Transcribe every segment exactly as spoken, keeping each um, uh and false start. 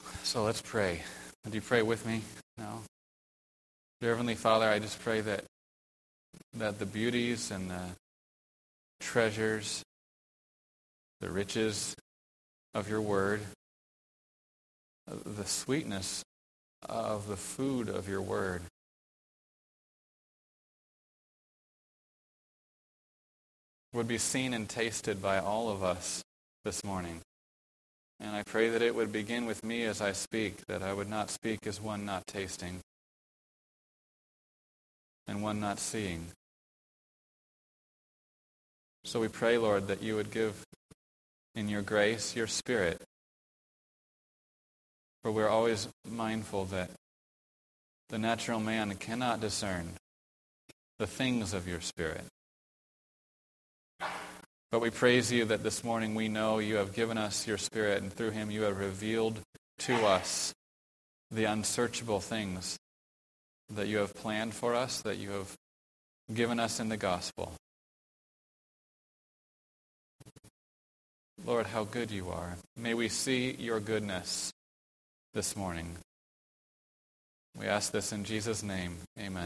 So let's pray. Would you pray with me now? Dear Heavenly Father, I just pray that that the beauties and the treasures, the riches of your word, the sweetness of the food of your word would be seen and tasted by all of us this morning. And I pray that it would begin with me as I speak, that I would not speak as one not tasting and one not seeing. So we pray, Lord, that you would give in your grace your Spirit. For we're always mindful that the natural man cannot discern the things of your Spirit. But we praise you that this morning we know you have given us your Spirit, and through him you have revealed to us the unsearchable things that you have planned for us, that you have given us in the gospel. Lord, how good you are. May we see your goodness this morning. We ask this in Jesus' name. Amen.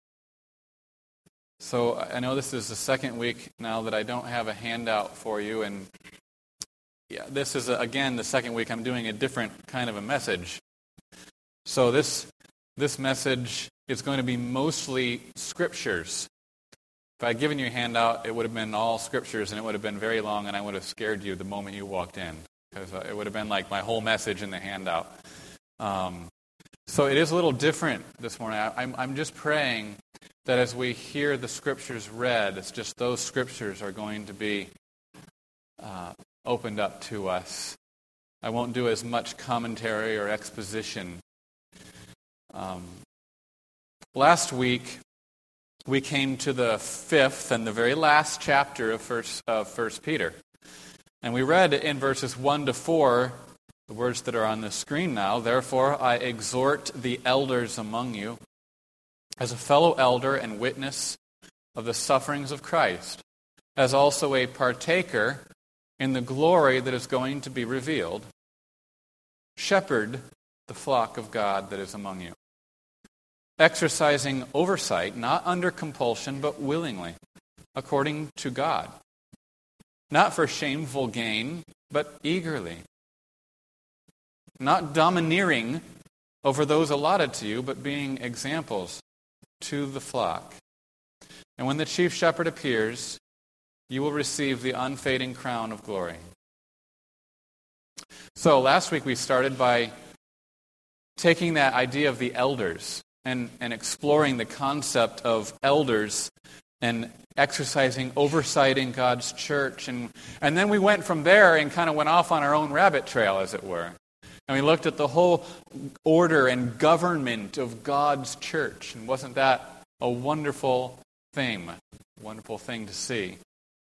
So I know this is the second week now that I don't have a handout for you, and yeah, this is, again, the second week I'm doing a different kind of a message. So this this message is going to be mostly scriptures. If I had given you a handout, it would have been all scriptures, and it would have been very long, and I would have scared you the moment you walked in, because it would have been like my whole message in the handout. Um, so it is a little different this morning. I, I'm, I'm just praying that as we hear the scriptures read, it's just those scriptures are going to be uh, opened up to us. I won't do as much commentary or exposition. Um, last week, we came to the fifth and the very last chapter of First, of First Peter. And we read in verses one to four, the words that are on the screen now, "Therefore I exhort the elders among you, as a fellow elder and witness of the sufferings of Christ, as also a partaker in the glory that is going to be revealed, shepherd the flock of God that is among you, exercising oversight, not under compulsion, but willingly, according to God, not for shameful gain, but eagerly, not domineering over those allotted to you, but being examples to the flock. And when the chief shepherd appears, you will receive the unfading crown of glory." So last week we started by taking that idea of the elders and, and exploring the concept of elders and exercising oversight in God's church. And, and then we went from there and kind of went off on our own rabbit trail, as it were. And we looked at the whole order and government of God's church. And wasn't that a wonderful thing? A wonderful thing to see.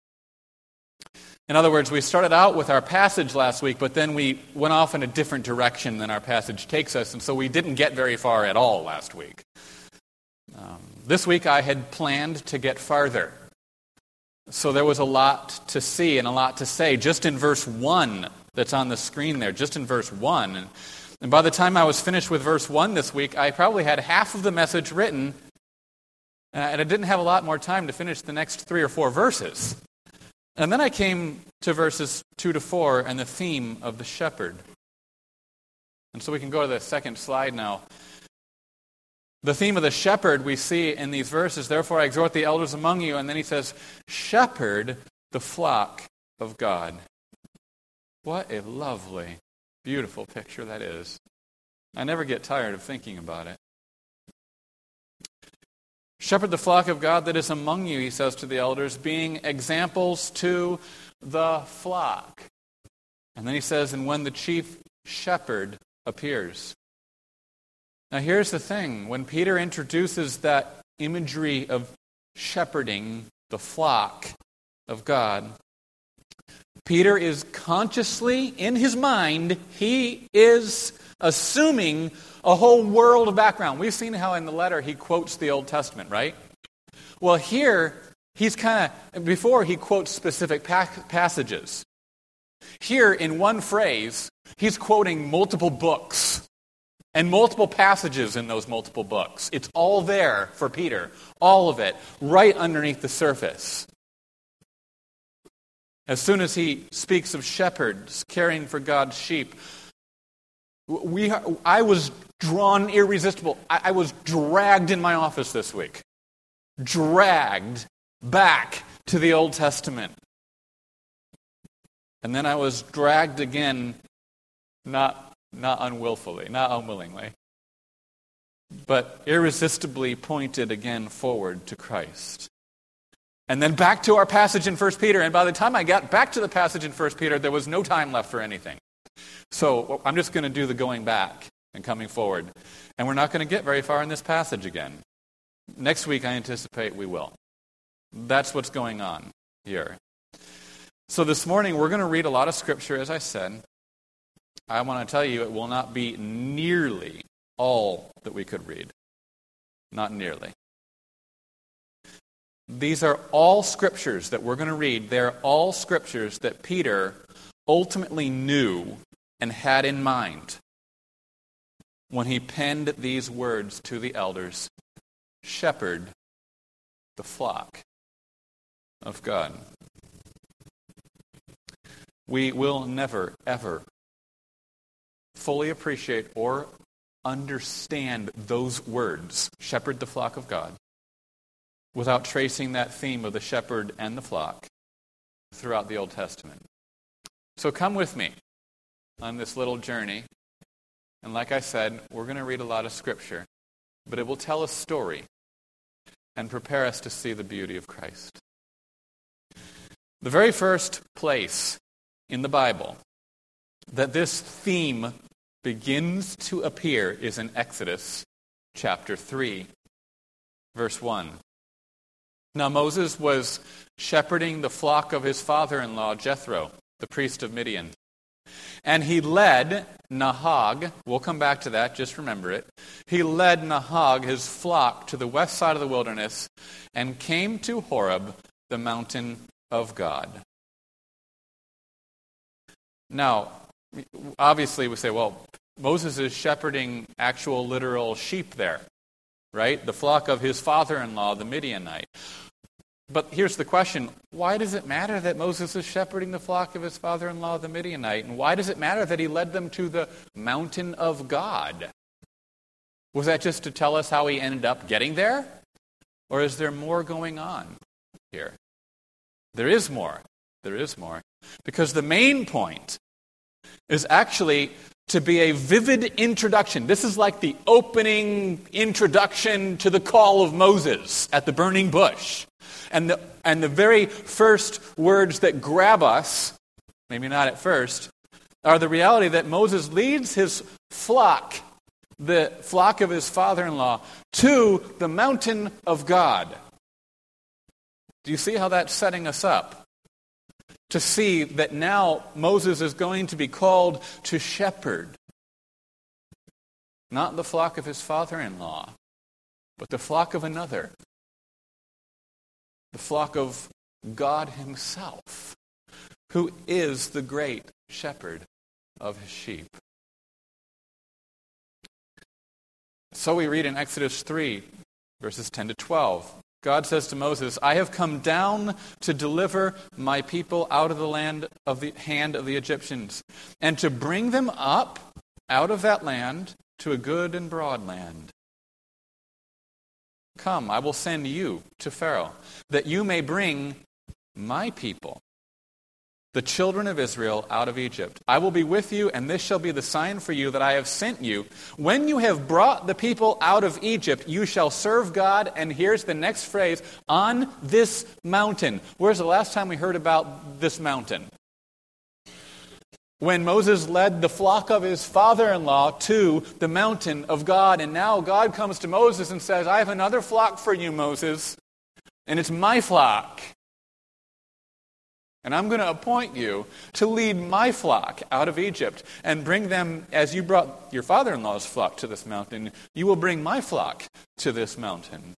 In other words, we started out with our passage last week, but then we went off in a different direction than our passage takes us, and so we didn't get very far at all last week. Um, this week I had planned to get farther. So there was a lot to see and a lot to say just in verse one that's on the screen there, just in verse one. And, and by the time I was finished with verse one this week, I probably had half of the message written, and I didn't have a lot more time to finish the next three or four verses. And then I came to verses two to four and the theme of the shepherd. And so we can go to the second slide now. The theme of the shepherd we see in these verses, "Therefore I exhort the elders among you," and then he says, "Shepherd the flock of God." What a lovely, beautiful picture that is. I never get tired of thinking about it. "Shepherd the flock of God that is among you," he says to the elders, "being examples to the flock." And then he says, "And when the chief shepherd appears." Now here's the thing. When Peter introduces that imagery of shepherding the flock of God, Peter is consciously, in his mind, he is assuming a whole world of background. We've seen how in the letter he quotes the Old Testament, right? Well, here, he's kind of, before he quotes specific pa- passages. Here, in one phrase, he's quoting multiple books and multiple passages in those multiple books. It's all there for Peter, all of it, right underneath the surface. As soon as he speaks of shepherds caring for God's sheep, we, I was drawn irresistible. I, I was dragged in my office this week. Dragged back to the Old Testament. And then I was dragged again, not, not unwillfully, not unwillingly, but irresistibly pointed again forward to Christ. And then back to our passage in First Peter, and by the time I got back to the passage in First Peter, there was no time left for anything. So I'm just going to do the going back and coming forward. And we're not going to get very far in this passage again. Next week, I anticipate we will. That's what's going on here. So this morning, we're going to read a lot of Scripture, as I said. I want to tell you, it will not be nearly all that we could read. Not nearly. These are all Scriptures that we're going to read. They're all Scriptures that Peter ultimately knew and had in mind when he penned these words to the elders, shepherd the flock of God. We will never, ever fully appreciate or understand those words, shepherd the flock of God, without tracing that theme of the shepherd and the flock throughout the Old Testament. So come with me on this little journey. And like I said, we're going to read a lot of Scripture, but it will tell a story and prepare us to see the beauty of Christ. The very first place in the Bible that this theme begins to appear is in Exodus chapter three, verse one. Now Moses was shepherding the flock of his father-in-law Jethro, the priest of Midian. And he led Nahag, we'll come back to that, just remember it. He led Nahag, his flock, to the west side of the wilderness and came to Horeb, the mountain of God. Now, obviously we say, well, Moses is shepherding actual literal sheep there, right? The flock of his father-in-law, the Midianite. But here's the question, why does it matter that Moses is shepherding the flock of his father-in-law, the Midianite? And why does it matter that he led them to the mountain of God? Was that just to tell us how he ended up getting there? Or is there more going on here? There is more. There is more. Because the main point is actually to be a vivid introduction. This is like the opening introduction to the call of Moses at the burning bush. And the, and the very first words that grab us, maybe not at first, are the reality that Moses leads his flock, the flock of his father-in-law, to the mountain of God. Do you see how that's setting us up? To see that now Moses is going to be called to shepherd, not the flock of his father-in-law, but the flock of another. The flock of God himself, who is the great shepherd of his sheep. So we read in Exodus three, verses ten to twelve. God says to Moses, I have come down to deliver my people out of the land of the hand of the Egyptians, and to bring them up out of that land to a good and broad land. Come, I will send you to Pharaoh, that you may bring my people, the children of Israel, out of Egypt. I will be with you, and this shall be the sign for you that I have sent you. When you have brought the people out of Egypt, you shall serve God, and here's the next phrase, on this mountain. Where's the last time we heard about this mountain? When Moses led the flock of his father-in-law to the mountain of God, and now God comes to Moses and says, I have another flock for you, Moses, and it's my flock. And I'm going to appoint you to lead my flock out of Egypt and bring them, as you brought your father-in-law's flock to this mountain, you will bring my flock to this mountain.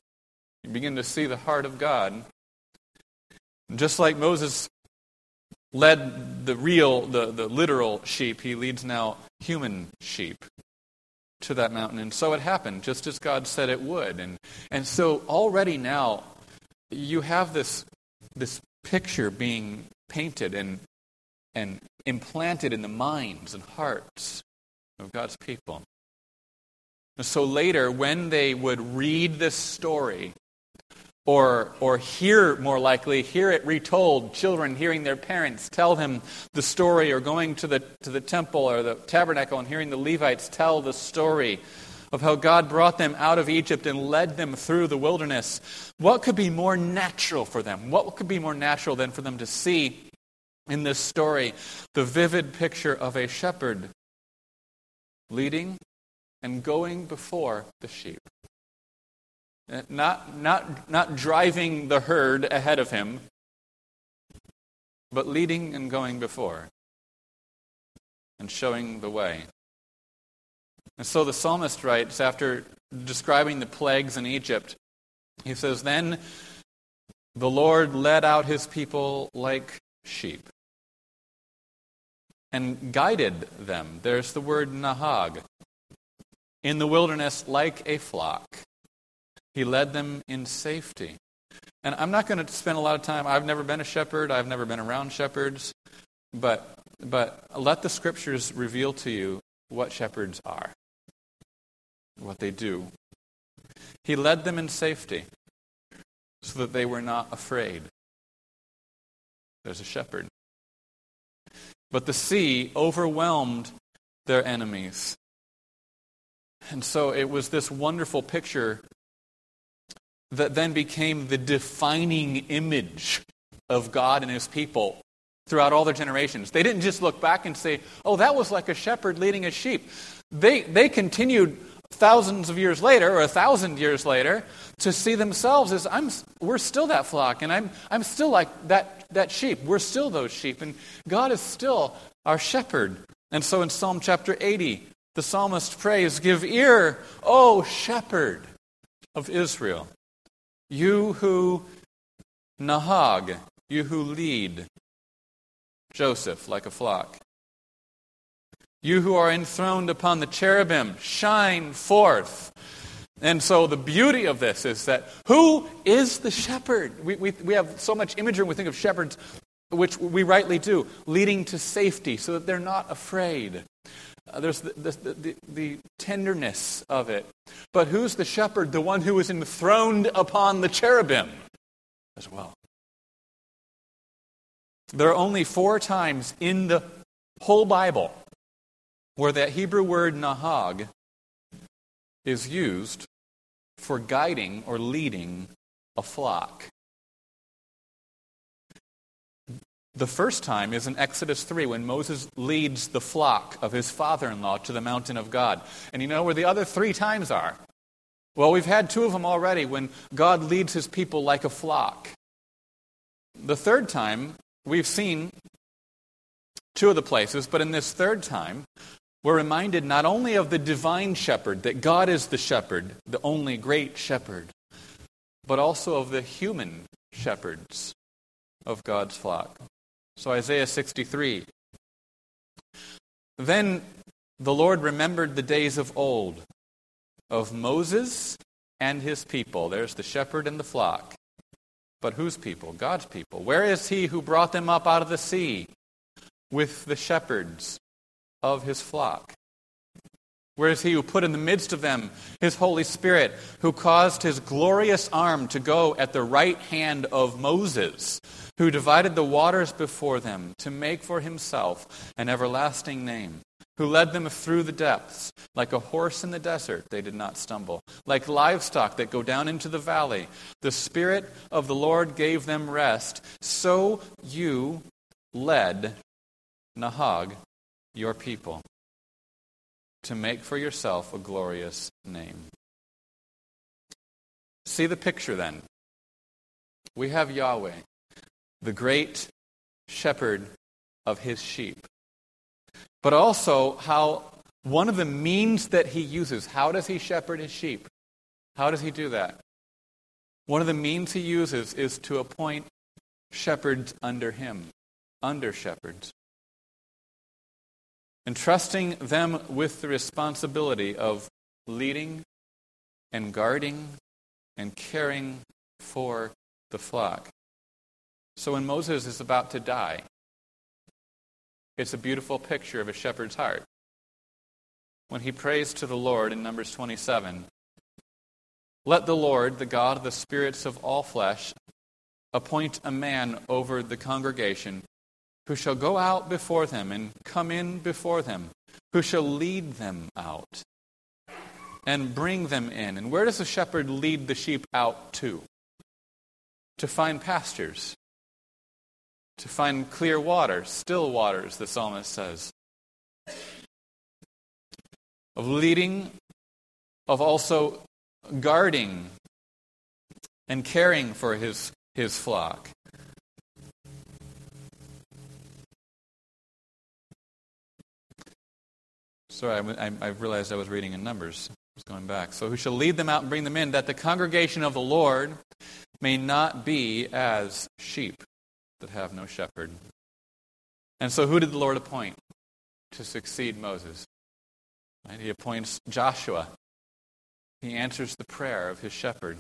You begin to see the heart of God. Just like Moses led the real, the, the literal sheep, he leads now human sheep to that mountain. And so it happened, just as God said it would. And and so already now, you have this this picture being painted and and implanted in the minds and hearts of God's people. And so later, when they would read this story, or or hear, more likely, hear it retold, children hearing their parents tell them the story, or going to the to the temple or the tabernacle and hearing the Levites tell the story of how God brought them out of Egypt and led them through the wilderness, what could be more natural for them? What could be more natural than for them to see in this story the vivid picture of a shepherd leading and going before the sheep? Not, not, not driving the herd ahead of him, but leading and going before and showing the way. And so the psalmist writes, after describing the plagues in Egypt, he says, "Then the Lord led out his people like sheep and guided them." There's the word nahag. "In the wilderness like a flock. He led them in safety." And I'm not going to spend a lot of time. I've never been a shepherd. I've never been around shepherds. But but let the Scriptures reveal to you what shepherds are, what they do. He led them in safety so that they were not afraid. There's a shepherd. But the sea overwhelmed their enemies. And so it was this wonderful picture that then became the defining image of God and his people throughout all their generations. They didn't just look back and say, "Oh, that was like a shepherd leading a sheep." They they continued thousands of years later, or a thousand years later, to see themselves as, I'm we're still that flock, and I'm I'm still like that that sheep. We're still those sheep, and God is still our shepherd. And so in Psalm chapter eighty, the psalmist prays, "Give ear, O shepherd of Israel, you who nahag, you who lead Joseph like a flock. You who are enthroned upon the cherubim, shine forth." And so the beauty of this is that who is the shepherd? We, we, we have so much imagery when we think of shepherds, which we rightly do, leading to safety so that they're not afraid. Uh, there's the, the, the, the tenderness of it. But who's the shepherd? The one who is enthroned upon the cherubim as well. There are only four times in the whole Bible where that Hebrew word nahag is used for guiding or leading a flock. The first time is in Exodus three, when Moses leads the flock of his father-in-law to the mountain of God. And you know where the other three times are? Well, we've had two of them already, when God leads his people like a flock. The third time, we've seen two of the places, but in this third time, we're reminded not only of the divine shepherd, that God is the shepherd, the only great shepherd, but also of the human shepherds of God's flock. So Isaiah sixty-three. "Then the Lord remembered the days of old, of Moses and his people." There's the shepherd and the flock. But whose people? God's people. "Where is he who brought them up out of the sea with the shepherds of his flock? Where is he who put in the midst of them his Holy Spirit, who caused his glorious arm to go at the right hand of Moses, who divided the waters before them to make for himself an everlasting name, who led them through the depths? Like a horse in the desert, they did not stumble. Like livestock that go down into the valley, the Spirit of the Lord gave them rest. So you led nahag, your people, to make for yourself a glorious name." See the picture then. We have Yahweh, the great shepherd of his sheep. But also how one of the means that he uses, how does he shepherd his sheep? How does he do that? One of the means he uses is to appoint shepherds under him. under-shepherds, entrusting them with the responsibility of leading and guarding and caring for the flock. So when Moses is about to die, it's a beautiful picture of a shepherd's heart. When he prays to the Lord in Numbers twenty-seven, "Let the Lord, the God of the spirits of all flesh, appoint a man over the congregation who shall go out before them and come in before them, who shall lead them out and bring them in." And where does the shepherd lead the sheep out to? To find pastures, to find clear waters, still waters, the psalmist says. Of leading, of also guarding and caring for his, his flock. Sorry, I, I realized I was reading in Numbers. I was going back. So who shall lead them out and bring them in, that the congregation of the Lord may not be as sheep that have no shepherd. And so who did the Lord appoint to succeed Moses? Right? He appoints Joshua. He answers the prayer of his shepherd.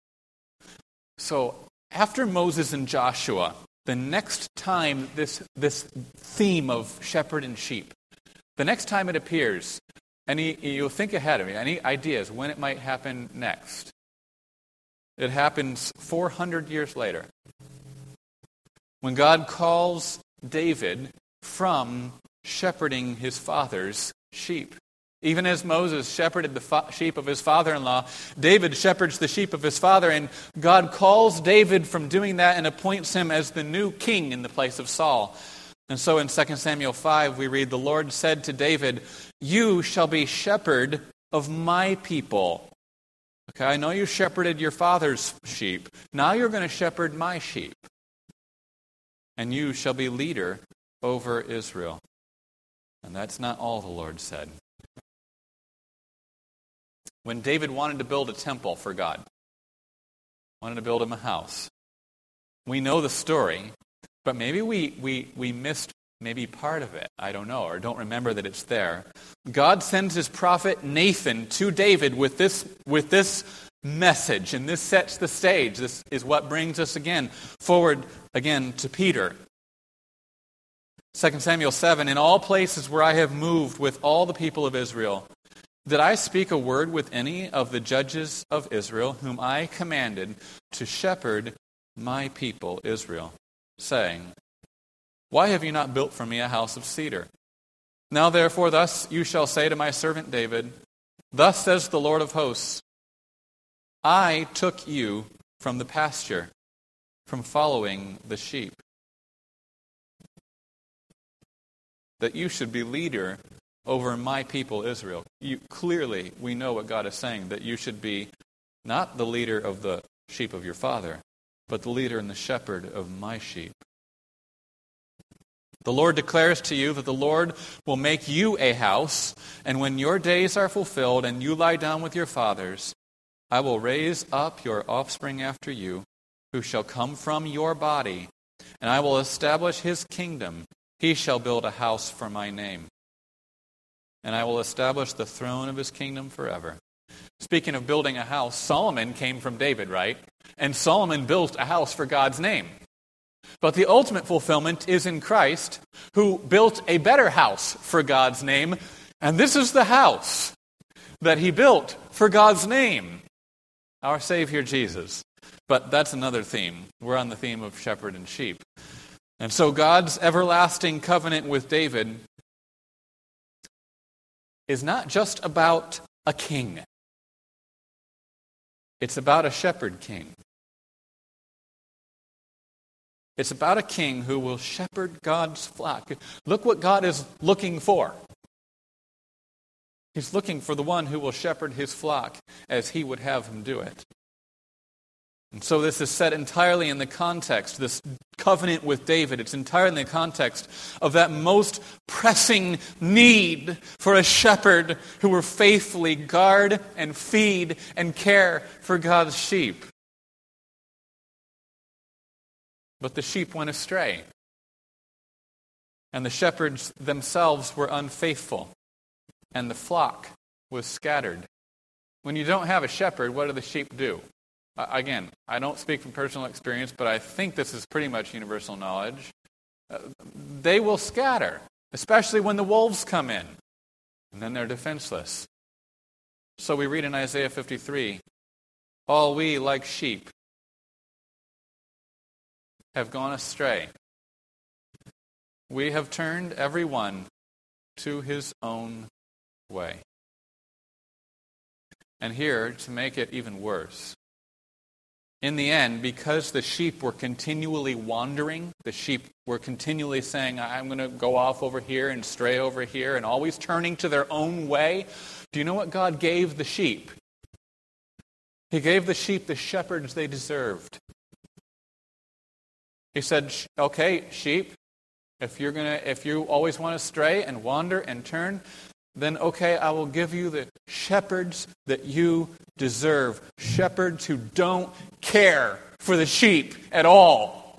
So after Moses and Joshua, the next time this, this theme of shepherd and sheep, the next time it appears, any, you'll think ahead of me, any ideas when it might happen next? It happens four hundred years later, when God calls David from shepherding his father's sheep. Even as Moses shepherded the fa- sheep of his father-in-law, David shepherds the sheep of his father, and God calls David from doing that and appoints him as the new king in the place of Saul. And so in Second Samuel five, we read, "The Lord said to David, 'You shall be shepherd of my people.'" Okay, I know you shepherded your father's sheep. Now you're going to shepherd my sheep. "And you shall be leader over Israel." And that's not all the Lord said. When David wanted to build a temple for God, wanted to build him a house, we know the story, but maybe we, we, we missed maybe part of it. I don't know, or don't remember that it's there. God sends his prophet Nathan to David with this, with this message, and this sets the stage. This is what brings us again forward again to Peter. Second Samuel seven, "In all places where I have moved with all the people of Israel, did I speak a word with any of the judges of Israel, whom I commanded to shepherd my people Israel, saying, 'Why have you not built for me a house of cedar?' Now therefore thus you shall say to my servant David, 'Thus says the Lord of hosts, I took you from the pasture, from following the sheep, that you should be leader over my people Israel.'" You, clearly, we know what God is saying, that you should be not the leader of the sheep of your father, but the leader and the shepherd of my sheep. "The Lord declares to you that the Lord will make you a house, and when your days are fulfilled and you lie down with your fathers, I will raise up your offspring after you, who shall come from your body, and I will establish his kingdom. He shall build a house for my name, and I will establish the throne of his kingdom forever." Speaking of building a house, Solomon came from David, right? And Solomon built a house for God's name. But the ultimate fulfillment is in Christ, who built a better house for God's name, and this is the house that he built for God's name, our Savior Jesus. But that's another theme. We're on the theme of shepherd and sheep. And so God's everlasting covenant with David is not just about a king. It's about a shepherd king. It's about a king who will shepherd God's flock. Look what God is looking for. He's looking for the one who will shepherd his flock as he would have him do it. And so this is set entirely in the context, this covenant with David, it's entirely in the context of that most pressing need for a shepherd who will faithfully guard and feed and care for God's sheep. But the sheep went astray. And the shepherds themselves were unfaithful, and the flock was scattered. When you don't have a shepherd, what do the sheep do? Uh, again, I don't speak from personal experience, but I think this is pretty much universal knowledge. Uh, they will scatter, especially when the wolves come in, and then they're defenseless. So we read in Isaiah fifty-three, all we, like sheep, have gone astray. We have turned every one to his own way. And here, to make it even worse, in the end, because the sheep were continually wandering, the sheep were continually saying, I'm going to go off over here and stray over here, and always turning to their own way, do you know what God gave the sheep? He gave the sheep the shepherds they deserved. He said, okay, sheep, if you're gonna, if you always want to stray and wander and turn, then okay, I will give you the shepherds that you deserve. Shepherds who don't care for the sheep at all.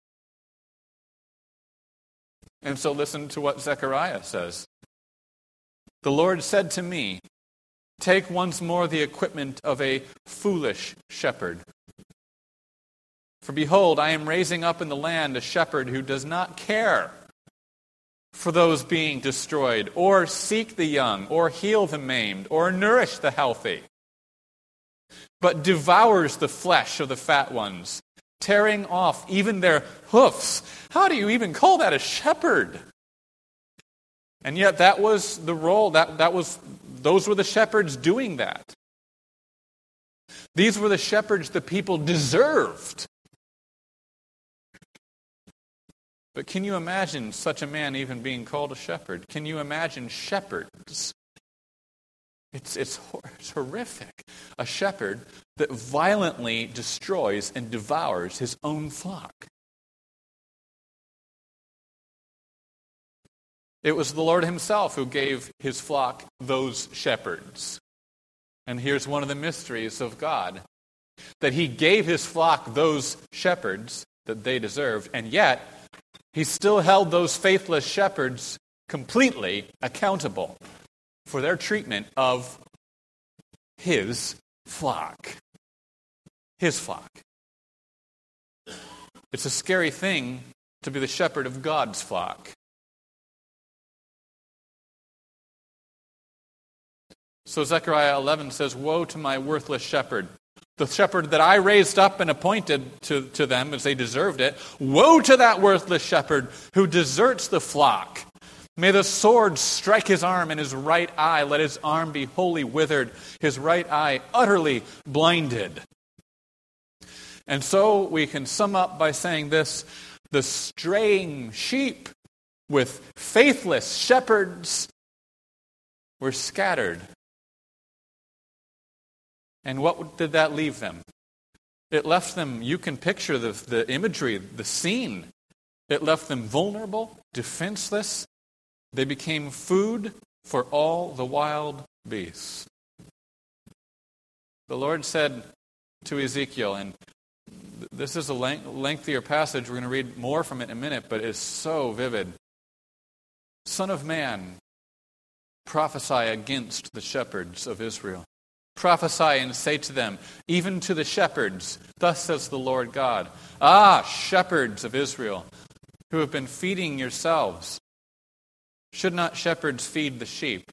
And so listen to what Zechariah says. The Lord said to me, take once more the equipment of a foolish shepherd. For behold, I am raising up in the land a shepherd who does not care for those being destroyed, or seek the young, or heal the maimed, or nourish the healthy, but devours the flesh of the fat ones, tearing off even their hoofs. How do you even call that a shepherd? And yet that was the role, that, that was, those were the shepherds doing that. These were the shepherds the people deserved. But can you imagine such a man even being called a shepherd? Can you imagine shepherds? It's, it's, it's horrific. A shepherd that violently destroys and devours his own flock. It was the Lord himself who gave his flock those shepherds. And here's one of the mysteries of God, that he gave his flock those shepherds that they deserved, and yet he still held those faithless shepherds completely accountable for their treatment of his flock. His flock. It's a scary thing to be the shepherd of God's flock. So Zechariah eleven says, woe to my worthless shepherd, the shepherd that I raised up and appointed to, to them as they deserved it. Woe to that worthless shepherd who deserts the flock. May the sword strike his arm and his right eye. Let his arm be wholly withered, his right eye utterly blinded. And so we can sum up by saying this: the straying sheep with faithless shepherds were scattered. And what did that leave them? It left them, you can picture the, the imagery, the scene. It left them vulnerable, defenseless. They became food for all the wild beasts. The Lord said to Ezekiel, and this is a lengthier passage, we're going to read more from it in a minute, but it's so vivid. Son of man, prophesy against the shepherds of Israel. Prophesy and say to them, even to the shepherds, thus says the Lord God, ah, shepherds of Israel, who have been feeding yourselves, should not shepherds feed the sheep?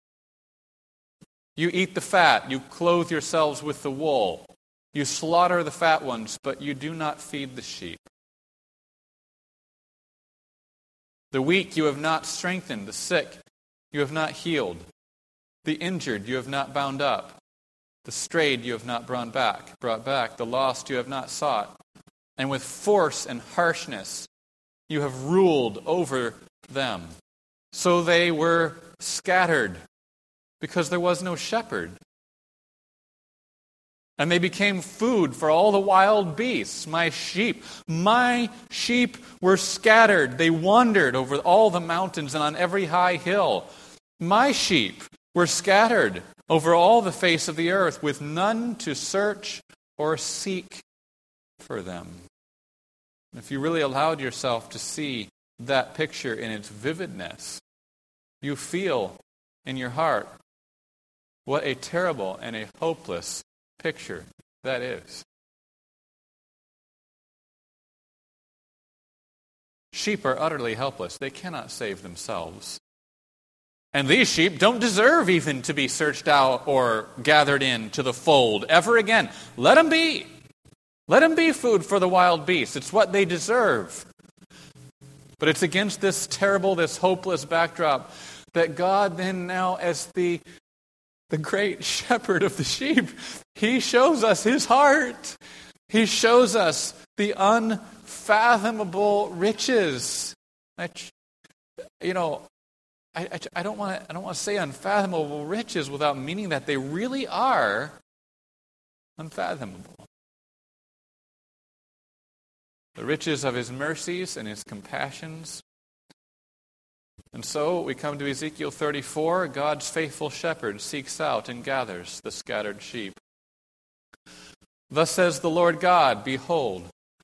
You eat the fat, you clothe yourselves with the wool, you slaughter the fat ones, but you do not feed the sheep. The weak you have not strengthened, the sick you have not healed, the injured you have not bound up, the strayed you have not brought back, brought back, the lost you have not sought, and with force and harshness you have ruled over them. So they were scattered, because there was no shepherd. And they became food for all the wild beasts, my sheep. My sheep were scattered. They wandered over all the mountains and on every high hill. My sheep were scattered over all the face of the earth, with none to search or seek for them. If you really allowed yourself to see that picture in its vividness, you feel in your heart what a terrible and a hopeless picture that is. Sheep are utterly helpless. They cannot save themselves. And these sheep don't deserve even to be searched out or gathered in to the fold ever again. Let them be. Let them be food for the wild beasts. It's what they deserve. But it's against this terrible, this hopeless backdrop that God then now, as the, the great shepherd of the sheep, He shows us His heart. He shows us the unfathomable riches. I, you know, I, I, I don't want to. I don't want to say unfathomable riches without meaning that they really are unfathomable. The riches of His mercies and His compassions. And so we come to Ezekiel thirty-four. God's faithful shepherd seeks out and gathers the scattered sheep. Thus says the Lord God, behold,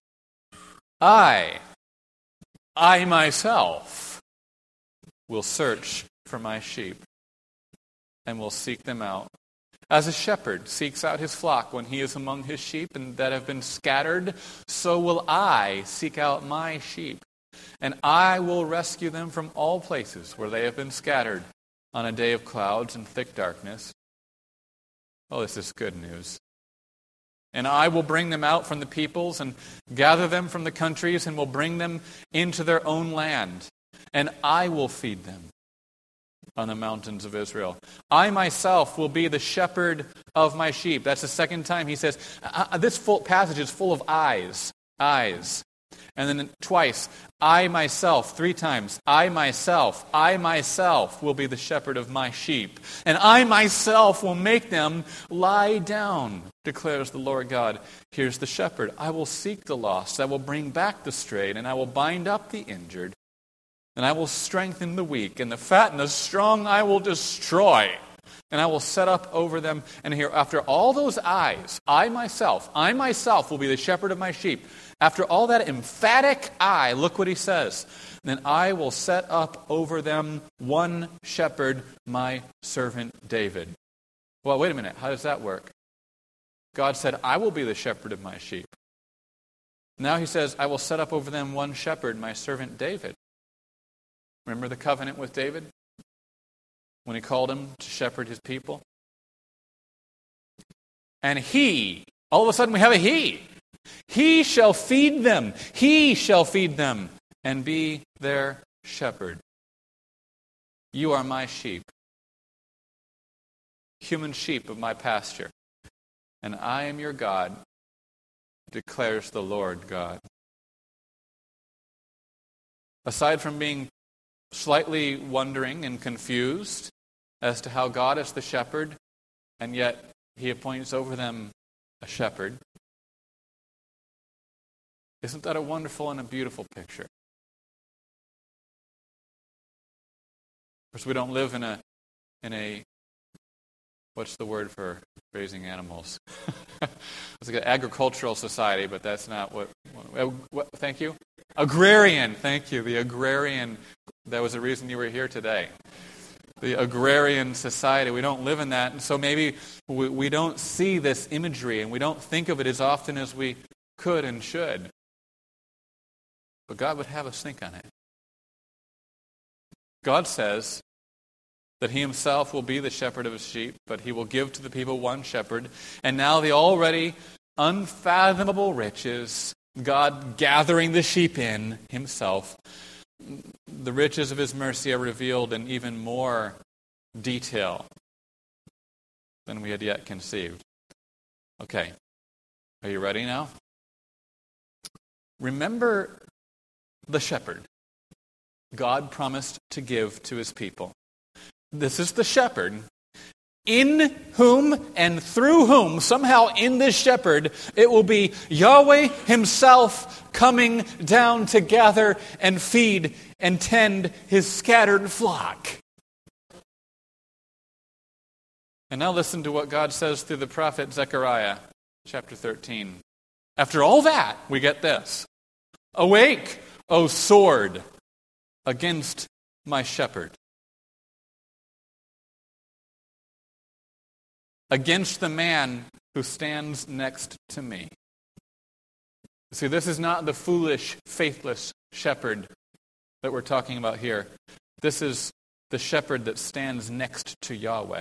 I, I myself, will search for my sheep and will seek them out. As a shepherd seeks out his flock when he is among his sheep and that have been scattered, so will I seek out my sheep, and I will rescue them from all places where they have been scattered on a day of clouds and thick darkness. Oh, this is good news. And I will bring them out from the peoples and gather them from the countries and will bring them into their own land. And I will feed them on the mountains of Israel. I myself will be the shepherd of my sheep. That's the second time he says, uh, this full passage is full of eyes. Eyes. And then twice, I myself, three times, I myself, I myself will be the shepherd of my sheep. And I myself will make them lie down, declares the Lord God. Here's the shepherd. I will seek the lost. I will bring back the strayed, and I will bind up the injured. And I will strengthen the weak, and the fat and the strong I will destroy. And I will set up over them. And here, after all those eyes, I myself, I myself will be the shepherd of my sheep. After all that emphatic I, look what he says. Then I will set up over them one shepherd, my servant David. Well, wait a minute. How does that work? God said, I will be the shepherd of my sheep. Now he says, I will set up over them one shepherd, my servant David. Remember the covenant with David? When he called him to shepherd his people? And he, all of a sudden we have a he. He shall feed them. He shall feed them and be their shepherd. You are my sheep, human sheep of my pasture, and I am your God, declares the Lord God. Aside from being slightly wondering and confused as to how God is the shepherd, and yet he appoints over them a shepherd, isn't that a wonderful and a beautiful picture? Of course, we don't live in a, in a, what's the word for raising animals? It's like an agricultural society, but that's not what, what, what, thank you? Agrarian, thank you. The agrarian, that was the reason you were here today. The agrarian society, we don't live in that, and so maybe we, we don't see this imagery, and we don't think of it as often as we could and should. But God would have us think on it. God says that He Himself will be the shepherd of His sheep, but He will give to the people one shepherd. And now the already unfathomable riches, God gathering the sheep in Himself, the riches of His mercy are revealed in even more detail than we had yet conceived. Okay, are you ready now? Remember the shepherd God promised to give to His people. This is the shepherd in whom and through whom, somehow in this shepherd, it will be Yahweh Himself coming down to gather and feed and tend His scattered flock. And now listen to what God says through the prophet Zechariah, chapter thirteen. After all that, we get this. Awake, O sword, against my shepherd. Against the man who stands next to me. See, this is not the foolish, faithless shepherd that we're talking about here. This is the shepherd that stands next to Yahweh.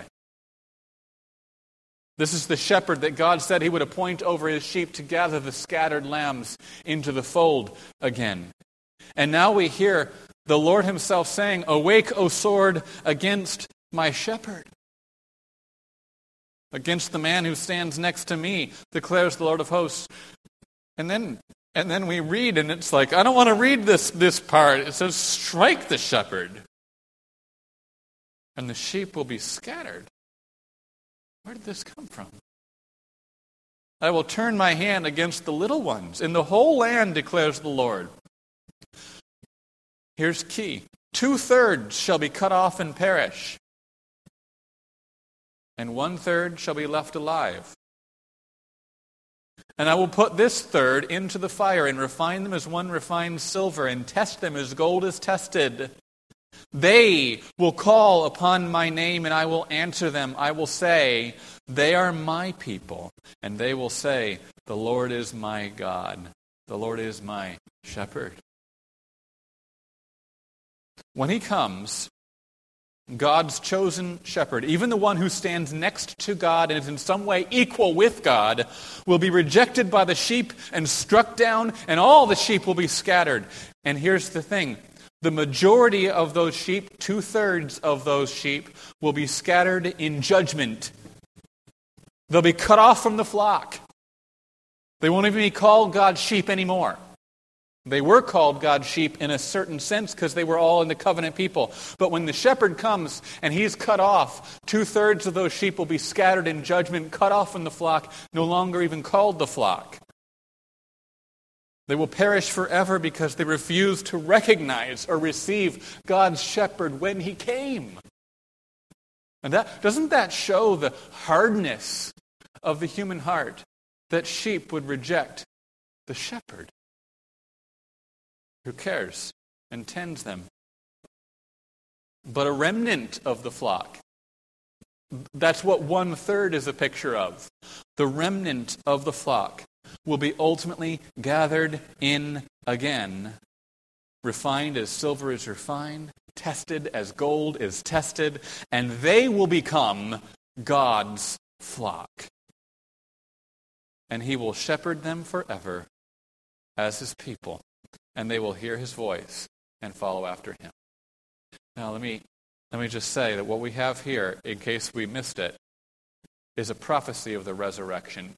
This is the shepherd that God said he would appoint over his sheep to gather the scattered lambs into the fold again. And now we hear the Lord himself saying, "Awake, O sword, against my shepherd. Against the man who stands next to me, declares the Lord of hosts." And then and then we read, and it's like, I don't want to read this, this part. It says, "Strike the shepherd, and the sheep will be scattered." Where did this come from? "I will turn my hand against the little ones in the whole land, declares the Lord." Here's key. Two-thirds shall be cut off and perish, and one-third shall be left alive. "And I will put this third into the fire and refine them as one refines silver and test them as gold is tested. They will call upon my name and I will answer them. I will say, they are my people. And they will say, the Lord is my God. The Lord is my shepherd." When he comes, God's chosen shepherd, even the one who stands next to God and is in some way equal with God, will be rejected by the sheep and struck down, and all the sheep will be scattered. And here's the thing. The majority of those sheep, two-thirds of those sheep, will be scattered in judgment. They'll be cut off from the flock. They won't even be called God's sheep anymore. They were called God's sheep in a certain sense because they were all in the covenant people. But when the shepherd comes and he's cut off, two-thirds of those sheep will be scattered in judgment, cut off from the flock, no longer even called the flock. They will perish forever because they refuse to recognize or receive God's shepherd when he came. And that doesn't that show the hardness of the human heart, that sheep would reject the shepherd who cares and tends them? But a remnant of the flock. That's what one-third is a picture of. The remnant of the flock will be ultimately gathered in again, refined as silver is refined, tested as gold is tested, and they will become God's flock. And he will shepherd them forever as his people, and they will hear his voice and follow after him. Now let me let me just say that what we have here, in case we missed it, is a prophecy of the resurrection.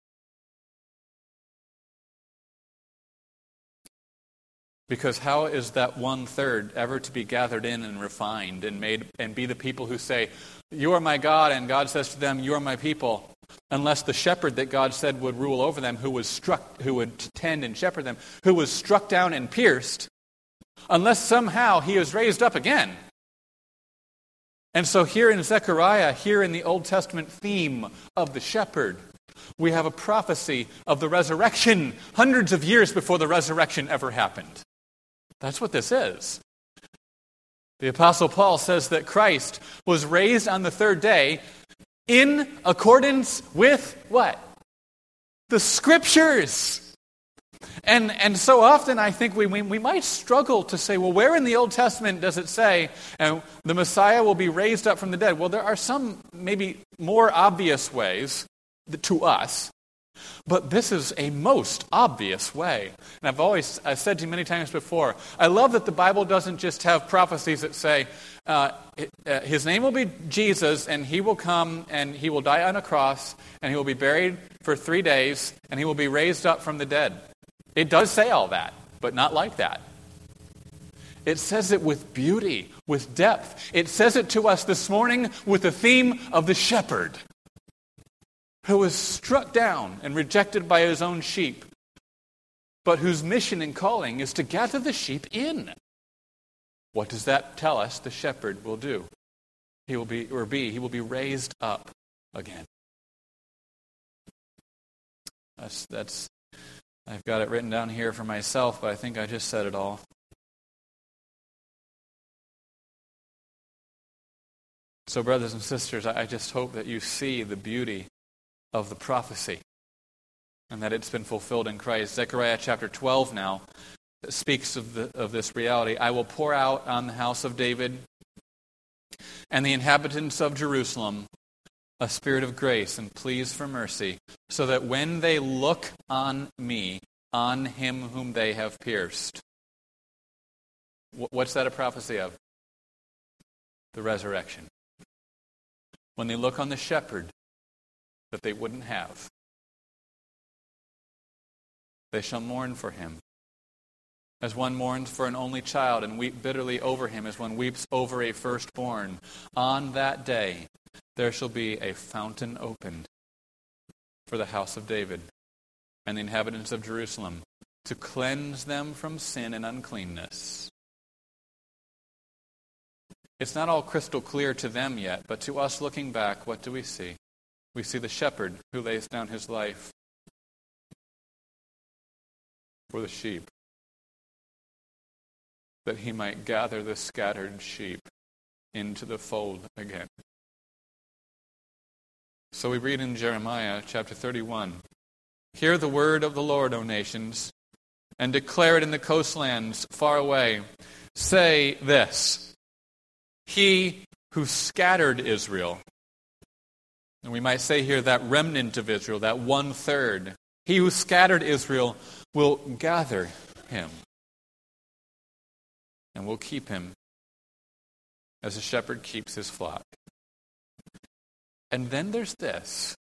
Because how is that one-third ever to be gathered in and refined and made and be the people who say, "You are my God," and God says to them, "You are my people," unless the shepherd that God said would rule over them, who was struck, who would tend and shepherd them, who was struck down and pierced, unless somehow he is raised up again. And so here in Zechariah, here in the Old Testament theme of the shepherd, we have a prophecy of the resurrection hundreds of years before the resurrection ever happened. That's what this is. The Apostle Paul says that Christ was raised on the third day in accordance with what? The Scriptures. And and so often I think we, we we might struggle to say, well, where in the Old Testament does it say and the Messiah will be raised up from the dead? Well, there are some maybe more obvious ways to us, but this is a most obvious way. And I've always I've said to you many times before, I love that the Bible doesn't just have prophecies that say, uh, uh, his name will be Jesus, and he will come, and he will die on a cross, and he will be buried for three days, and he will be raised up from the dead. It does say all that, but not like that. It says it with beauty, with depth. It says it to us this morning with the theme of the shepherd, who was struck down and rejected by his own sheep, but whose mission and calling is to gather the sheep in. What does that tell us the shepherd will do? He will be, or be, he will be raised up again. That's, that's, I've got it written down here for myself, but I think I just said it all. So, brothers and sisters, I just hope that you see the beauty of the prophecy and that it's been fulfilled in Christ. Zechariah chapter twelve now speaks of, the, of this reality. I will pour out on the house of David and the inhabitants of Jerusalem a spirit of grace and pleas for mercy, so that when they look on me, on him whom they have pierced. What's that a prophecy of? The resurrection. When they look on the shepherd that they wouldn't have, they shall mourn for him. As one mourns for an only child and weep bitterly over him, as one weeps over a firstborn. On that day there shall be a fountain opened for the house of David and the inhabitants of Jerusalem, to cleanse them from sin and uncleanness. It's not all crystal clear to them yet, but to us looking back, what do we see? We see the shepherd who lays down his life for the sheep, that he might gather the scattered sheep into the fold again. So we read in Jeremiah chapter thirty-one, "Hear the word of the Lord, O nations, and declare it in the coastlands far away. Say this, He who scattered Israel," and we might say here that remnant of Israel, that one-third, "He who scattered Israel will gather him and will keep him as a shepherd keeps his flock." And then there's this,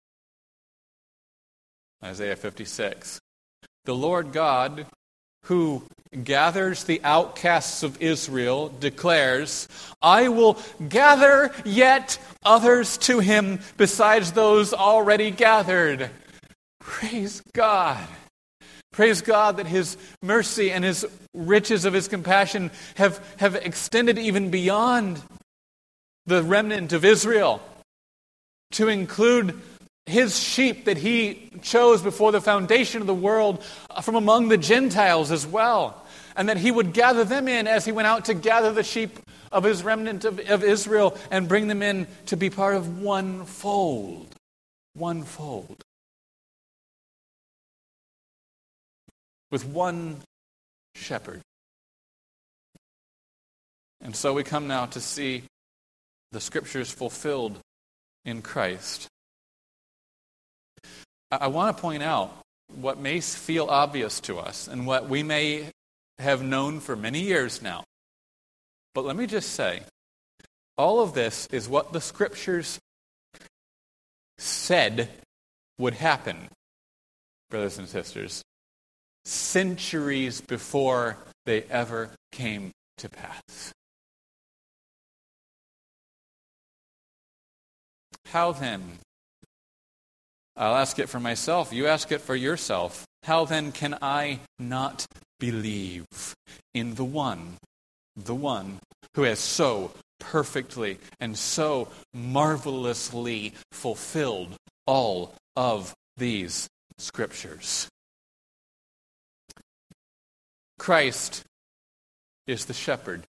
Isaiah fifty-six. "The Lord God, who gathers the outcasts of Israel, declares, I will gather yet others to him besides those already gathered." Praise God. Praise God that his mercy and his riches of his compassion have, have extended even beyond the remnant of Israel to include his sheep that he chose before the foundation of the world from among the Gentiles as well. And that he would gather them in as he went out to gather the sheep of his remnant of, of Israel and bring them in to be part of one fold. One fold. With one shepherd. And so we come now to see the Scriptures fulfilled in Christ. I want to point out what may feel obvious to us and what we may have known for many years now. But let me just say, all of this is what the Scriptures said would happen, brothers and sisters, centuries before they ever came to pass. How then? I'll ask it for myself. You ask it for yourself. How then can I not believe in the one, the one who has so perfectly and so marvelously fulfilled all of these Scriptures? Christ is the shepherd.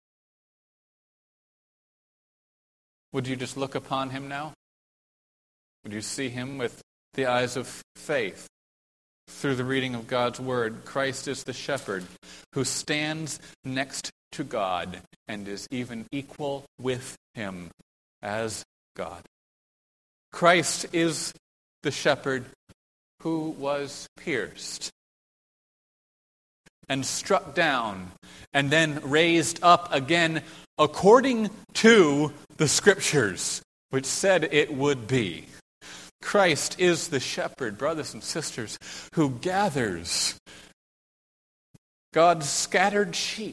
Would you just look upon him now? Would you see him with the eyes of faith through the reading of God's Word? Christ is the shepherd who stands next to God and is even equal with him as God. Christ is the shepherd who was pierced and struck down and then raised up again according to the Scriptures, which said it would be. Christ is the shepherd, brothers and sisters, who gathers God's scattered sheep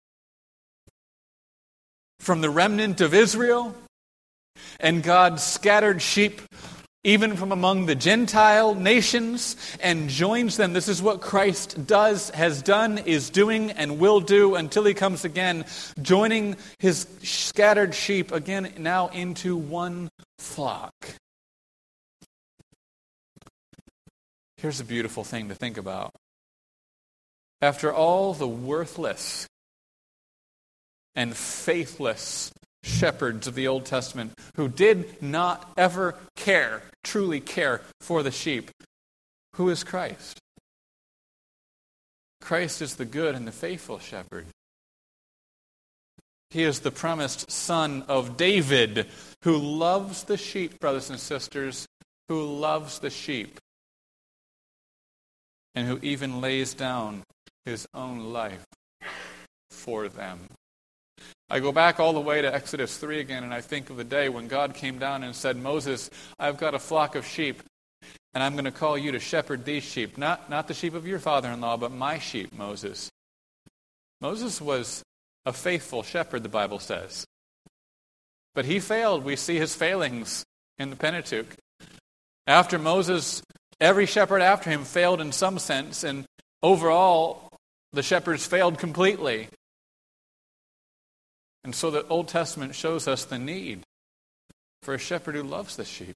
from the remnant of Israel and God's scattered sheep even from among the Gentile nations, and joins them. This is what Christ does, has done, is doing, and will do until he comes again, joining his scattered sheep again now into one flock. Here's a beautiful thing to think about. After all the worthless and faithless shepherds of the Old Testament who did not ever care, truly care for the sheep. Who is Christ? Christ is the good and the faithful shepherd. He is the promised son of David who loves the sheep, brothers and sisters, who loves the sheep, and who even lays down his own life for them. I go back all the way to Exodus three again, and I think of the day when God came down and said, Moses, I've got a flock of sheep, and I'm going to call you to shepherd these sheep. Not, not the sheep of your father-in-law, but my sheep, Moses. Moses was a faithful shepherd, the Bible says. But he failed. We see his failings in the Pentateuch. After Moses, every shepherd after him failed in some sense, and overall, the shepherds failed completely. And so the Old Testament shows us the need for a shepherd who loves the sheep.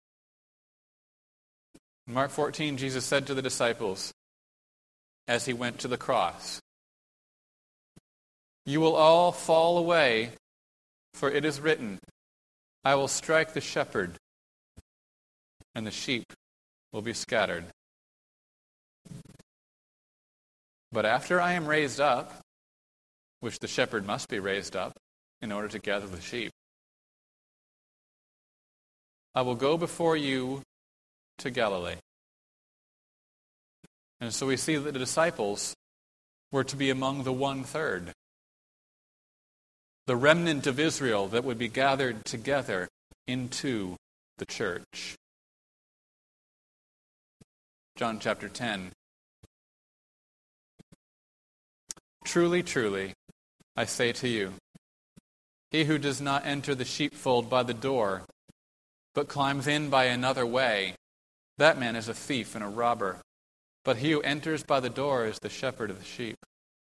In Mark fourteen, Jesus said to the disciples as he went to the cross, "You will all fall away, for it is written, I will strike the shepherd, and the sheep will be scattered. But after I am raised up," which the shepherd must be raised up in order to gather the sheep, "I will go before you to Galilee." And so we see that the disciples were to be among the one-third, the remnant of Israel that would be gathered together into the church. John chapter ten. "Truly, truly, I say to you, he who does not enter the sheepfold by the door, but climbs in by another way, that man is a thief and a robber. But he who enters by the door is the shepherd of the sheep.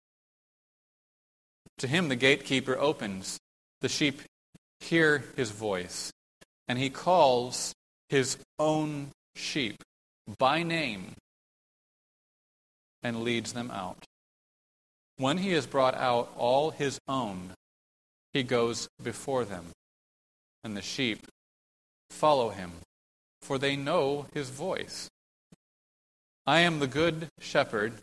To him the gatekeeper opens. The sheep hear his voice, and he calls his own sheep by name and leads them out. When he has brought out all his own, he goes before them, and the sheep follow him, for they know his voice. I am the good shepherd."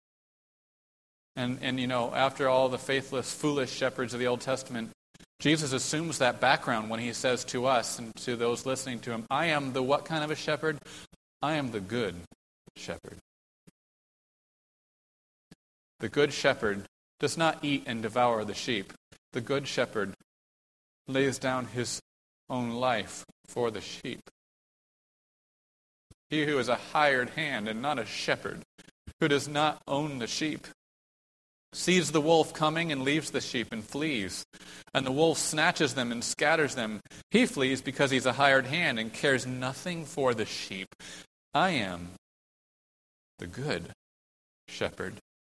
And, and you know, after all the faithless, foolish shepherds of the Old Testament, Jesus assumes that background when he says to us and to those listening to him, I am the what kind of a shepherd? I am the good shepherd. The good shepherd does not eat and devour the sheep. The good shepherd lays down his own life for the sheep. He who is a hired hand and not a shepherd, who does not own the sheep, sees the wolf coming and leaves the sheep and flees. And the wolf snatches them and scatters them. He flees because he's a hired hand and cares nothing for the sheep. I am the good shepherd.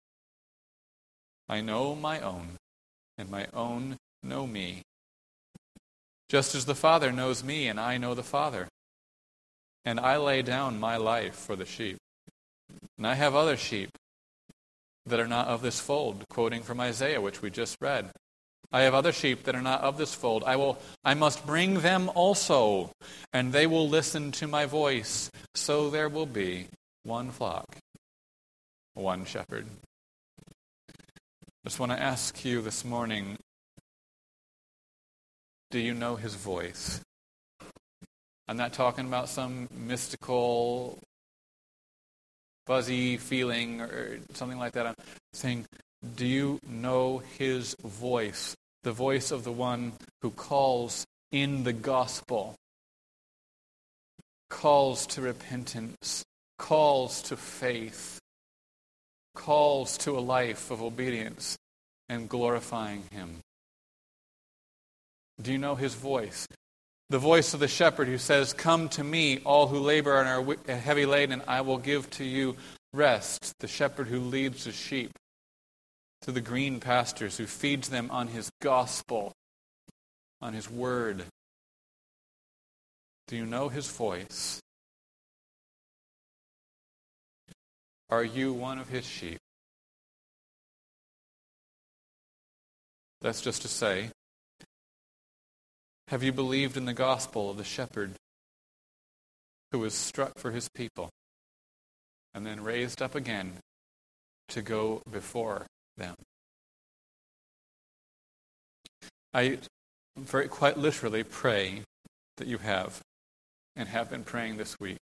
I know my own, and my own know me. Just as the Father knows me, and I know the Father. And I lay down my life for the sheep. And I have other sheep that are not of this fold, quoting from Isaiah, which we just read. I have other sheep that are not of this fold. I will, I must bring them also, and they will listen to my voice. So there will be one flock, one shepherd. I just want to ask you this morning, do you know his voice? I'm not talking about some mystical, fuzzy feeling or something like that. I'm saying, do you know his voice? The voice of the one who calls in the gospel, calls to repentance, calls to faith, calls to a life of obedience and glorifying him. Do you know his voice? The voice of the shepherd who says, "Come to me, all who labor and are heavy laden, and I will give to you rest." The shepherd who leads the sheep to the green pastures, who feeds them on his gospel, on his word. Do you know his voice? Are you one of his sheep? That's just to say, Have you believed in the gospel of the shepherd who was struck for his people and then raised up again to go before them? I very quite literally pray that you have and have been praying this week.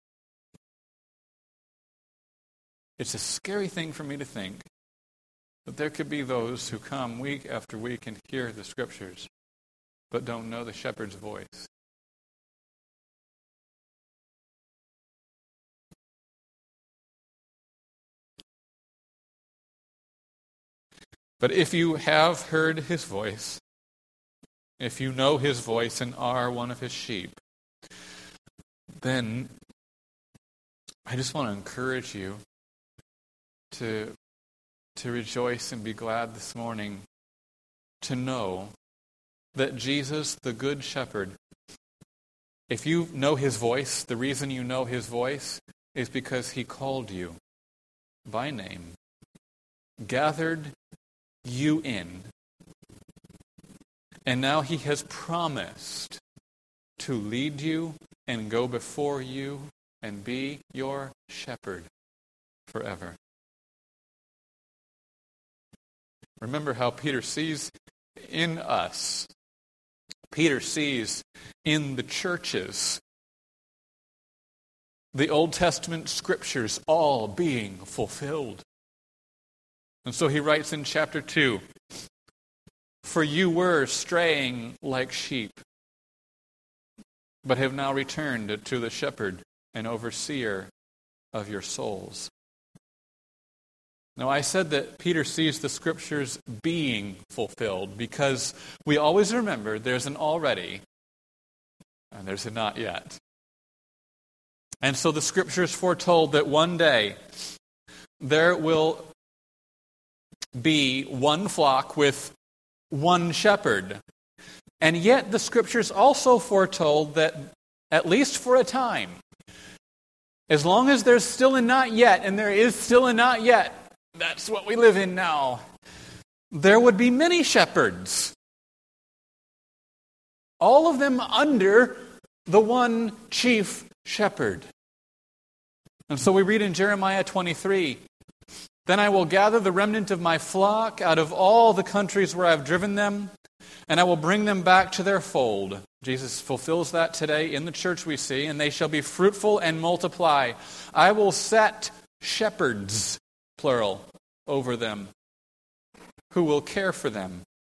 It's a scary thing for me to think that there could be those who come week after week and hear the Scriptures but don't know the shepherd's voice. But if you have heard his voice, if you know his voice and are one of his sheep, then I just want to encourage you to, to rejoice and be glad this morning to know that Jesus, the Good Shepherd, if you know his voice, the reason you know his voice is because he called you by name, gathered you in, and now he has promised to lead you and go before you and be your shepherd forever. Remember how Peter sees in us, Peter sees in the churches the Old Testament scriptures all being fulfilled. And so he writes in chapter two, "For you were straying like sheep, but have now returned to the shepherd and overseer of your souls." Now, I said that Peter sees the Scriptures being fulfilled because we always remember there's an already and there's a not yet. And so the Scriptures foretold that one day there will be one flock with one shepherd. And yet the Scriptures also foretold that, at least for a time, as long as there's still a not yet, and there is still a not yet, that's what we live in now, there would be many shepherds. All of them under the one chief shepherd. And so we read in Jeremiah twenty-three, "Then I will gather the remnant of my flock out of all the countries where I have driven them, and I will bring them back to their fold." Jesus fulfills that today in the church we see, "and they shall be fruitful and multiply. I will set shepherds," plural, "over them, who will care for them.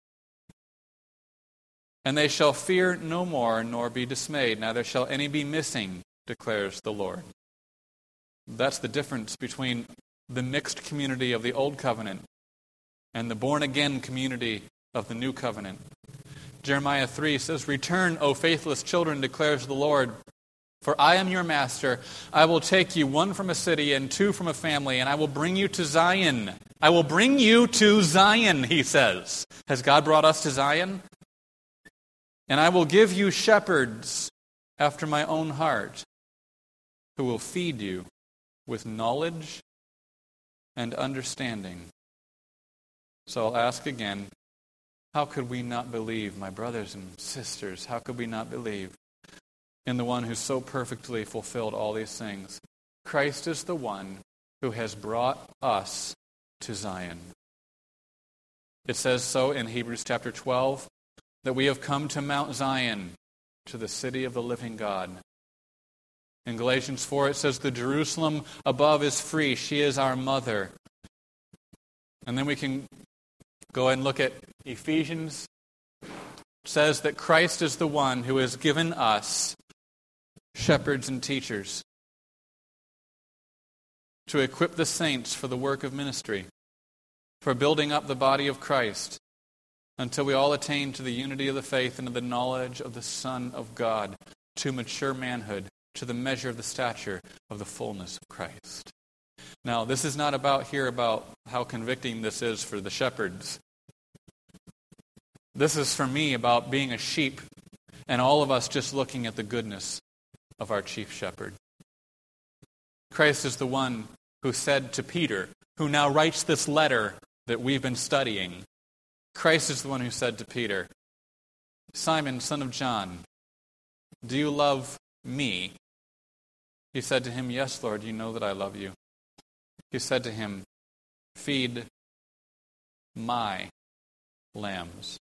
And they shall fear no more, nor be dismayed, neither shall any be missing, declares the Lord." That's the difference between the mixed community of the Old Covenant and the born-again community of the New Covenant. Jeremiah three says, "Return, O faithless children, declares the Lord. For I am your master. I will take you, one from a city and two from a family, and I will bring you to Zion." I will bring you to Zion, he says. Has God brought us to Zion? "And I will give you shepherds after my own heart, who will feed you with knowledge and understanding." So I'll ask again, how could we not believe, my brothers and sisters, how could we not believe in the one who so perfectly fulfilled all these things? Christ is the one who has brought us to Zion. It says so in Hebrews chapter twelve, that we have come to Mount Zion, to the city of the living God. In Galatians four it says, "The Jerusalem above is free, she is our mother." And then we can go and look at Ephesians. It says that Christ is the one who has given us shepherds and teachers to equip the saints for the work of ministry, for building up the body of Christ, until we all attain to the unity of the faith and to the knowledge of the Son of God, to mature manhood, to the measure of the stature of the fullness of Christ. Now, this is not about here about how convicting this is for the shepherds. This is for me about being a sheep and all of us just looking at the goodness of our chief shepherd. Christ is the one who said to Peter, who now writes this letter that we've been studying. Christ is the one who said to Peter, Simon, son of John, do you love me? He said to him, Yes, Lord, you know that I love you. He said to him, Feed my lambs.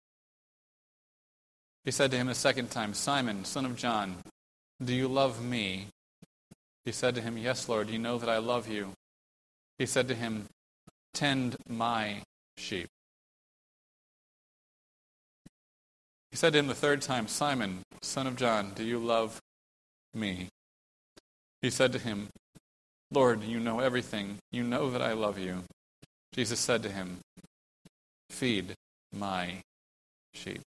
He said to him a second time, Simon, son of John, do you love me? He said to him, Yes, Lord, you know that I love you. He said to him, Tend my sheep. He said to him the third time, Simon, son of John, do you love me? He said to him, Lord, you know everything. You know that I love you. Jesus said to him, Feed my sheep.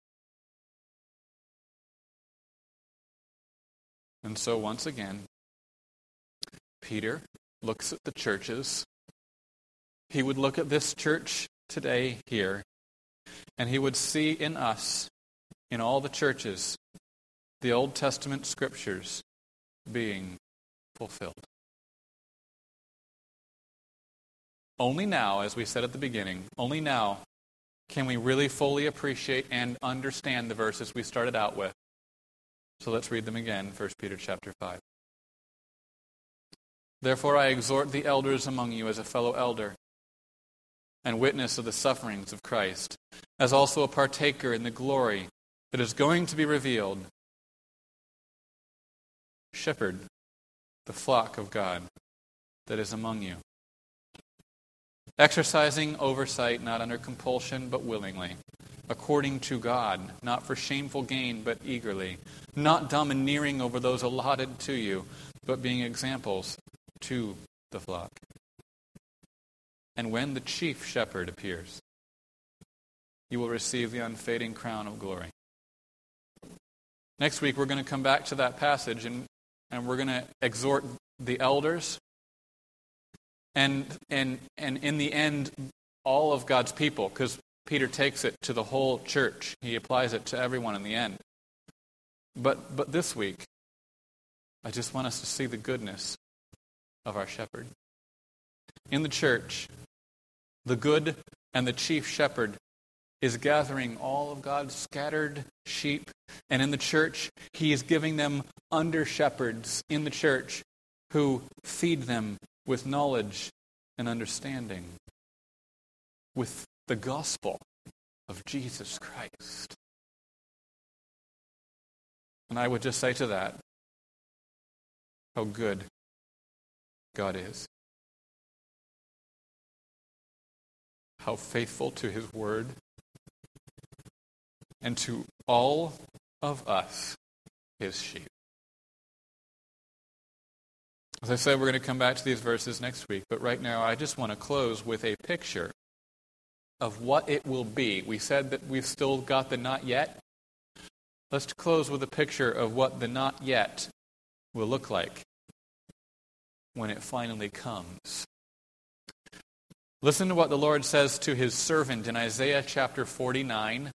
And so once again, Peter looks at the churches. He would look at this church today here, and he would see in us, in all the churches, the Old Testament scriptures being fulfilled. Only now, as we said at the beginning, only now can we really fully appreciate and understand the verses we started out with. So let's read them again, First Peter chapter five. Therefore I exhort the elders among you as a fellow elder and witness of the sufferings of Christ, as also a partaker in the glory that is going to be revealed. Shepherd the flock of God that is among you, exercising oversight not under compulsion but willingly, according to God, not for shameful gain but eagerly, not domineering over those allotted to you, but being examples to the flock. And when the chief shepherd appears, you will receive the unfading crown of glory. Next week we're going to come back to that passage and, and we're going to exhort the elders and, and, and in the end all of God's people, because Peter takes it to the whole church. He applies it to everyone in the end. But but this week, I just want us to see the goodness of our shepherd. In the church, the good and the chief shepherd is gathering all of God's scattered sheep. And in the church, he is giving them under-shepherds in the church who feed them with knowledge and understanding, with the gospel of Jesus Christ. And I would just say to that, how good God is. How faithful to his word. And to all of us, his sheep. As I said, we're going to come back to these verses next week, but right now I just want to close with a picture of what it will be. We said that we've still got the not yet. Let's close with a picture of what the not yet will look like when it finally comes. Listen to what the Lord says to his servant in Isaiah chapter forty-nine.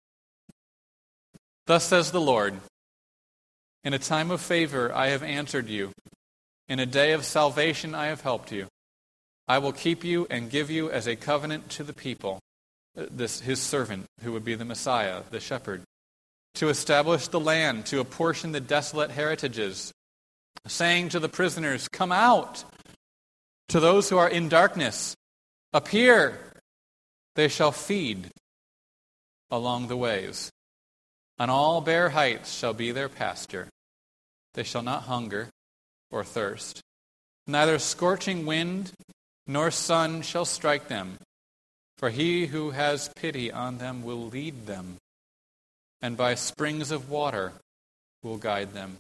Thus says the Lord, in a time of favor I have answered you. In a day of salvation I have helped you. I will keep you and give you as a covenant to the people, this his servant, who would be the Messiah, the shepherd, to establish the land, to apportion the desolate heritages, saying to the prisoners, come out. To those who are in darkness, appear. They shall feed along the ways. On all bare heights shall be their pasture. They shall not hunger or thirst. Neither scorching wind nor sun shall strike them. For he who has pity on them will lead them, and by springs of water will guide them.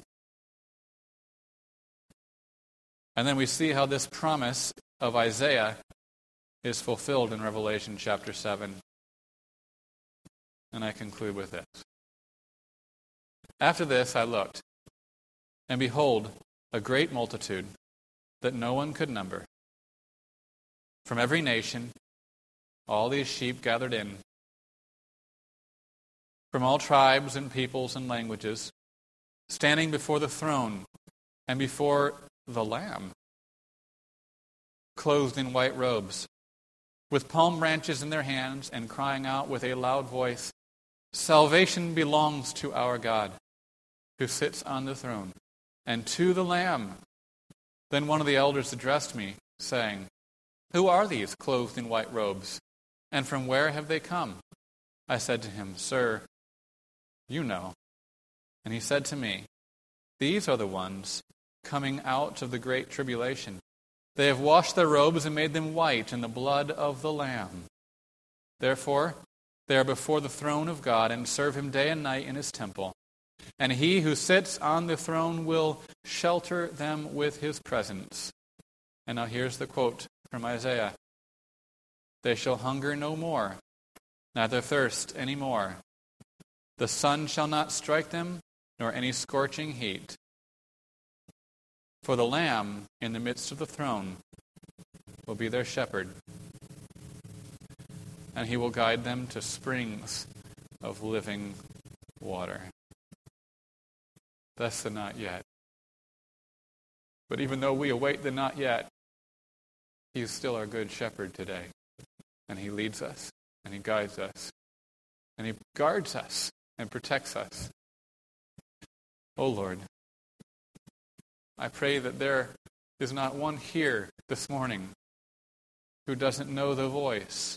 And then we see how this promise of Isaiah is fulfilled in Revelation chapter seven. And I conclude with this. After this I looked, and behold, a great multitude that no one could number, from every nation, all these sheep gathered in, from all tribes and peoples and languages, standing before the throne and before the Lamb, clothed in white robes, with palm branches in their hands, and crying out with a loud voice, Salvation belongs to our God, who sits on the throne, and to the Lamb. Then one of the elders addressed me, saying, Who are these clothed in white robes, and from where have they come? I said to him, Sir, you know. And he said to me, These are the ones coming out of the great tribulation. They have washed their robes and made them white in the blood of the Lamb. Therefore, they are before the throne of God and serve him day and night in his temple. And he who sits on the throne will shelter them with his presence. And now here's the quote from Isaiah. They shall hunger no more, neither thirst any more. The sun shall not strike them, nor any scorching heat. For the Lamb in the midst of the throne will be their shepherd, and he will guide them to springs of living water. That's the not yet. But even though we await the not yet, he is still our good shepherd today. And he leads us, and he guides us, and he guards us and protects us. Oh Lord, I pray that there is not one here this morning who doesn't know the voice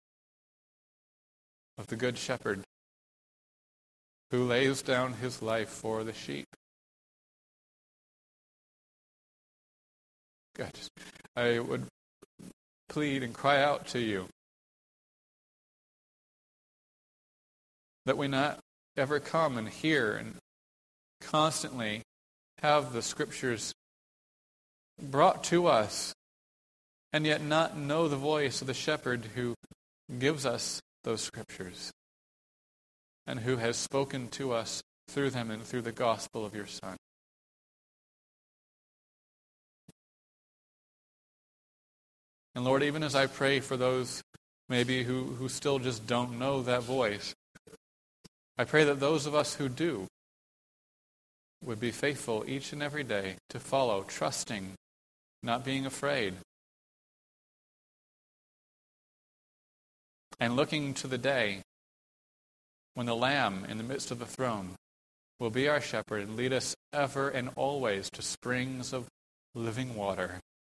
of the Good Shepherd who lays down his life for the sheep. God, I would plead and cry out to you that we not ever come and hear and constantly have the Scriptures brought to us and yet not know the voice of the shepherd who gives us those Scriptures and who has spoken to us through them and through the gospel of your Son. And Lord, even as I pray for those maybe who, who still just don't know that voice, I pray that those of us who do would be faithful each and every day to follow, trusting, not being afraid, and looking to the day when the Lamb in the midst of the throne will be our shepherd and lead us ever and always to springs of living water.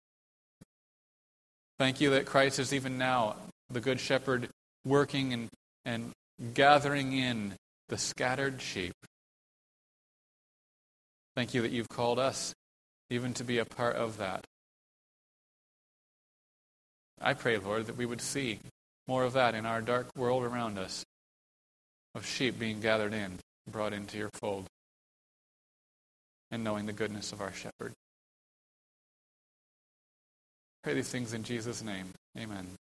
Thank you that Christ is even now the Good Shepherd working and, and gathering in the scattered sheep. Thank you that you've called us even to be a part of that. I pray, Lord, that we would see more of that in our dark world around us, of sheep being gathered in, brought into your fold, and knowing the goodness of our shepherd. Pray these things in Jesus' name. Amen.